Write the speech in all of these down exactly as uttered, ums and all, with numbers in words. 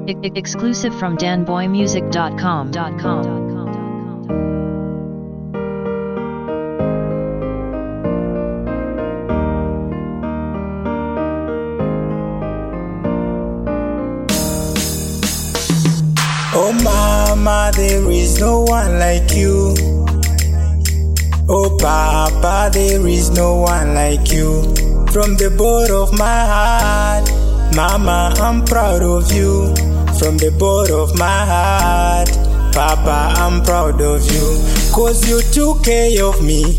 E- e- exclusive from dan boy music dot com. Oh mama, there is no one like you. Oh papa, there is no one like you. From the bottom of my heart, mama, I'm proud of you. From the bottom of my heart, papa, I'm proud of you. Cause you took care of me.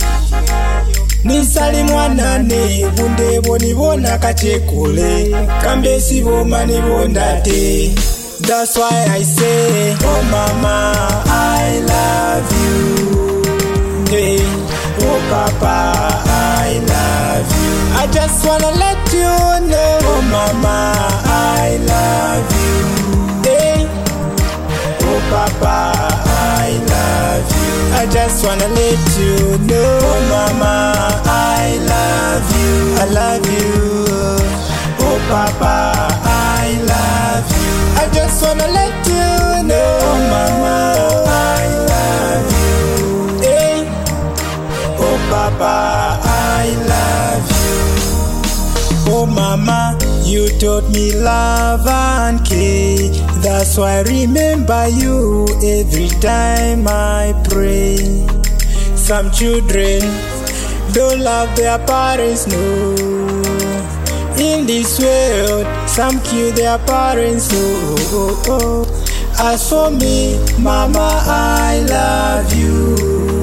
Nisali mwanane, bunde boni bona kachekule. Kambe sibo mani bondate. That's why I say, oh mama, I love you. Hey, oh papa, I love you. I just wanna let you know, oh mama, I love you. Hey, oh papa, I love you. I just wanna let you know, oh mama, I love you. I love you. Oh papa, I love you. I just wanna let you know, oh mama, I love you. Hey, oh papa, I love you. Oh mama, you taught me love and care. That's why I remember you every time I pray. Some children don't love their parents, no. In this world, some kill their parents, oh, oh, oh. As for me, mama, I love you.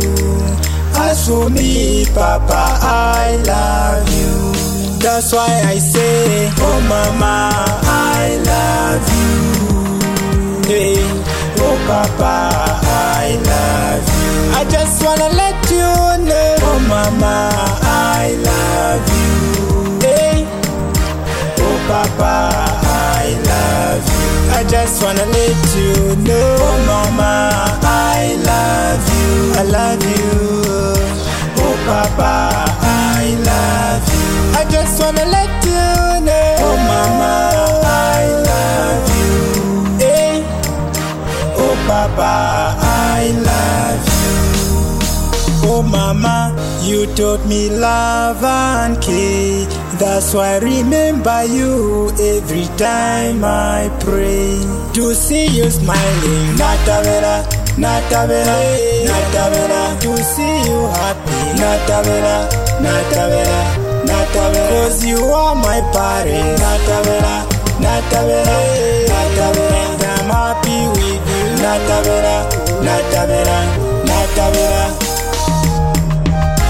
As for me, papa, I love you. That's why I say, oh mama, I love you. Hey, oh papa, I love you. I just wanna let you know, oh mama, I love you. Hey, oh papa, I love you. I just wanna let you know, oh mama, I love you. I love you. Oh papa, I love you. I just wanna let you know, oh mama, I love you. Hey, oh papa, I love you. Oh mama, you taught me love and care. That's why I remember you every time I pray. To see you smiling, Natavera, Natavera, Natavera. To see you happy, Natavera, Natavera, Natavera. Cause you are my parent, Natavera, Natavera, Natavera. I'm happy with you, Natavera, Natavera, Natavera.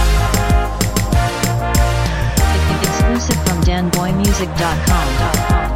Exclusive from dan boy music dot com.